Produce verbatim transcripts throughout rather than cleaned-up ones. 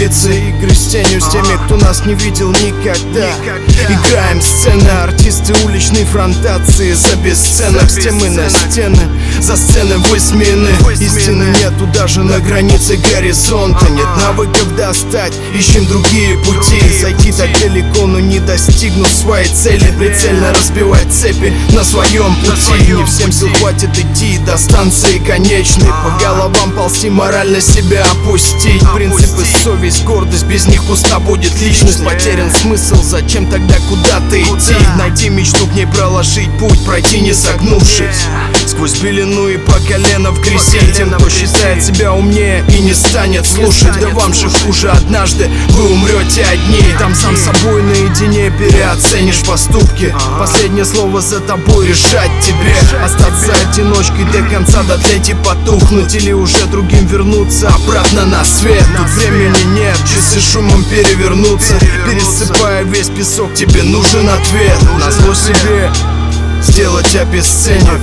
лица, игры с тенью, с теми, кто нас не видел никогда. Играем сцены, артисты уличной фронтации, за бесценок с темы на стены, за сцены высмеяны. Истины нету даже на границе горизонта. Нет навыков достать, ищем другие пути. Зайти так далеко, но не достигнув своей цели. Прицельно разбивать цепи на своем пути. Не всем сил хватит идти до станции конечной. По головам ползти, морально себя опустить. Принципы, совесть, гордость, без них пуста будет личность. Потерян смысл, зачем тогда куда-то идти? Найти мечту, к ней проложить путь, пройти не согнувшись. Сквозь белину и по колено в грязи. Тем, кто считает себя умнее и не станет слушать. Да вам же хуже, однажды вы умрете одни. Там сам собой наедине переоценишь поступки. Последнее слово за тобой, решать тебе. Остаться одиночкой до конца, дотлеть и потухнуть. Или уже другим вернуться обратно на свет. Тут времени нет, часы шумом перевернутся. Пересыпая весь песок, тебе нужен ответ. Назло себе сделать обесценив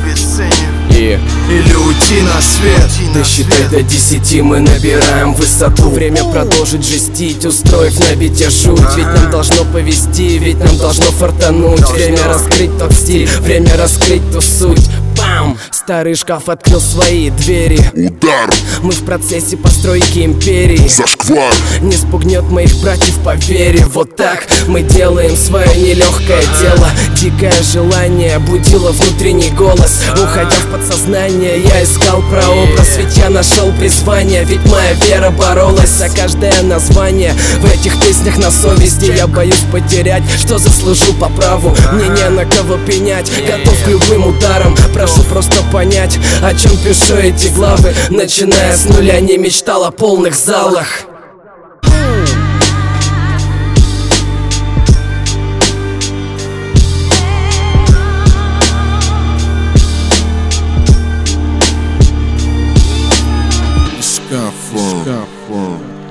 и... или уйти на свет. Досчитай до десяти, мы набираем высоту. Время продолжить жестить, устроив на бите жуть. Ведь нам должно повести, ведь нам должно фартануть. Время раскрыть тот стиль, время раскрыть ту суть. Бам! Старый шкаф открыл свои двери. Удар! Мы в процессе постройки империи. Зашквар! Не спугнет моих братьев по вере. Вот так мы делаем свое нелегкое дело. Дикое желание будило внутренний голос. Уходя в подсознание, я искал прообраз. Ведь я нашел призвание, ведь моя вера боролась за каждое название. В этих песнях на совести я боюсь потерять, что заслужил по праву. Мне не на кого пенять, готов к любым ударам. Прошу просто понять, о чем пишу эти главы. Начиная с нуля, не мечтал о полных залах. Skyform. Skyform.